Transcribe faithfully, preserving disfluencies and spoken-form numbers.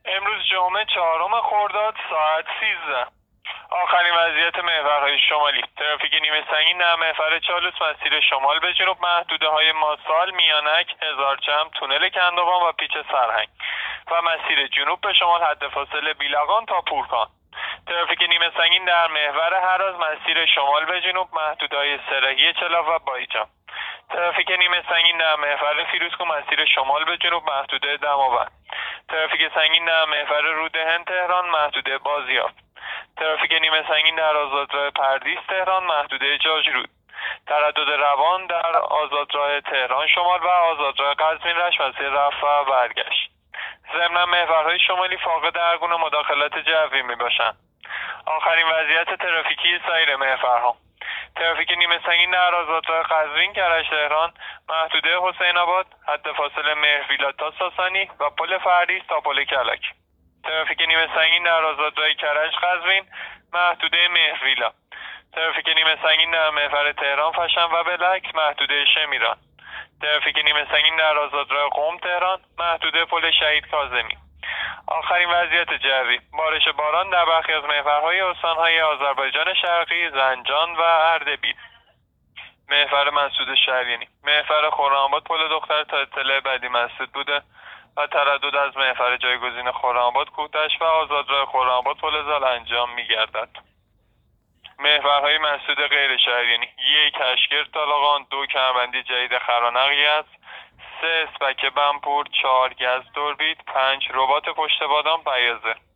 امروز جمعه چهارم خرداد ساعت سیزده. آخرین وضعیت محورهای شمالی: ترافیک نیمه سنگین در محور چالوس مسیر شمال به جنوب، محدوده های ماسال، میانک، هزارچم، تونل کندوان و پیچ سرهنگ و مسیر جنوب به شمال حد فاصله بیلقان تا پورکان. ترافیک نیمه سنگین در محور هراز مسیر شمال به جنوب، محدودهای سرهی چلاف و بایجان. ترافیک نیمه سنگین در محور فیروزکوه مسیر شمال به جنوب، محدوده دماوند. ترافیک سنگین در محور رودهن تهران، محدوده بازیافت. ترافیک نیمه سنگین در آزادراه پردیس تهران، محدوده جاجرود. تردد روان در آزادراه تهران شمال و آزادراه قزوین رشت مسیر رفت و برگشت. ضمن محورهای شمالی فاقد هر گونه مداخلت جوی می باشند. آخرین وضعیت ترافیکی سایر محورها: ترافیک نیمه سنگین در آزادراه قزوین کرج تهران، محدوده حسین آباد، حد فاصله مهرویلا تا ساسانی و پل فردیس تا پل کلک. ترافیک نیمه سنگین در آزادراه کرج قزوین، محدوده مهرویلا. ترافیک نیمه سنگین در محور تهران فشن و بلک، محدوده شمیران. ترافیک نیمه سنگین در آزادراه قم تهران، محدوده پل شهید کاظمی. آخرین وضعیت جوی: بارش باران در برخی از محورهای استانهای آذربایجان شرقی، زنجان و اردبیل. محور مسعود شهریانی: محور خرم‌آباد پل دختر تا اطلاع بعدی مسدود بوده و تردد از محور جایگزین خرم‌آباد کوه‌دشت و آزادراه خرم‌آباد پل زال انجام می‌گردد. محورهای مسدود غیر شهریانی: یک اشکر طالقان، دو کمربندی جدید خرانق یزد، سه اسپک بمپور، چهار گز دوربید، پنج رباط پشت بادام بیازه.